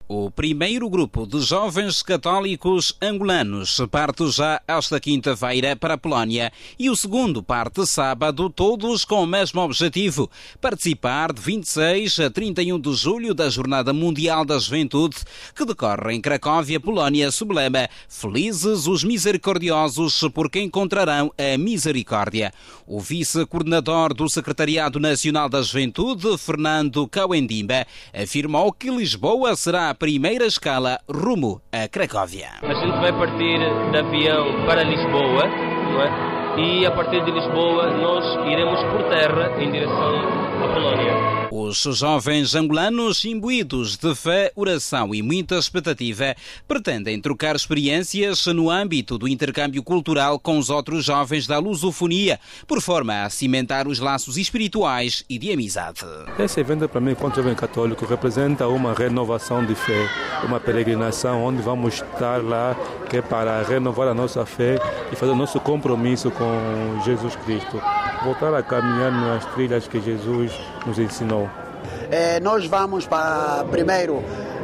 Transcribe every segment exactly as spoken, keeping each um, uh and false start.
O primeiro grupo de jovens católicos angolanos parte já esta quinta-feira para a Polónia e o segundo parte sábado, todos com o mesmo objetivo: participar de vinte e seis a trinta e um de julho da Jornada Mundial da Juventude, que decorre em Cracóvia, Polónia, sob o lema Felizes os Misericordiosos, porque encontrarão a misericórdia. O vice-coordenador do Secretariado Nacional da Juventude, Fernando Cauendimba, afirmou que Lisboa será a primeira escala rumo a Cracóvia. A gente vai partir de avião para Lisboa, não é? E a partir de Lisboa nós iremos por terra em direção à Polónia. Os jovens angolanos, imbuídos de fé, oração e muita expectativa, pretendem trocar experiências no âmbito do intercâmbio cultural com os outros jovens da lusofonia, por forma a cimentar os laços espirituais e de amizade. Esse evento, para mim, enquanto jovem católico, representa uma renovação de fé, uma peregrinação onde vamos estar lá, que é para renovar a nossa fé e fazer o nosso compromisso com Jesus Cristo. Voltar a caminhar nas trilhas que Jesus nos ensinou. É, nós vamos para, primeiro,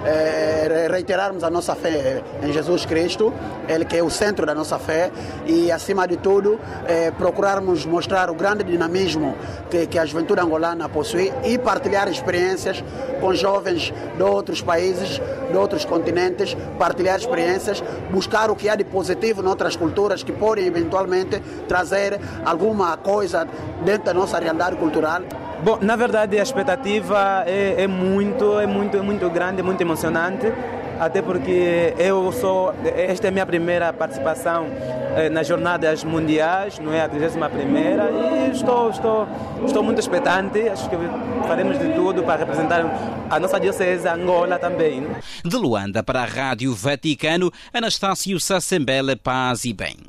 é, reiterarmos a nossa fé em Jesus Cristo, Ele que é o centro da nossa fé, e, acima de tudo, é, procurarmos mostrar o grande dinamismo que, que a juventude angolana possui e partilhar experiências com jovens de outros países, de outros continentes, partilhar experiências, buscar o que há de positivo noutras culturas que podem, eventualmente, trazer alguma coisa dentro da nossa realidade cultural. Bom, na verdade a expectativa é, é muito, é muito, é muito grande, é muito emocionante, até porque eu sou, esta é a minha primeira participação eh, nas jornadas mundiais, não é a trigésima primeira, e estou, estou, estou muito expectante. Acho que faremos de tudo para representar a nossa diocese Angola também. De Luanda para a Rádio Vaticano, Anastácio Sassembele, paz e bem.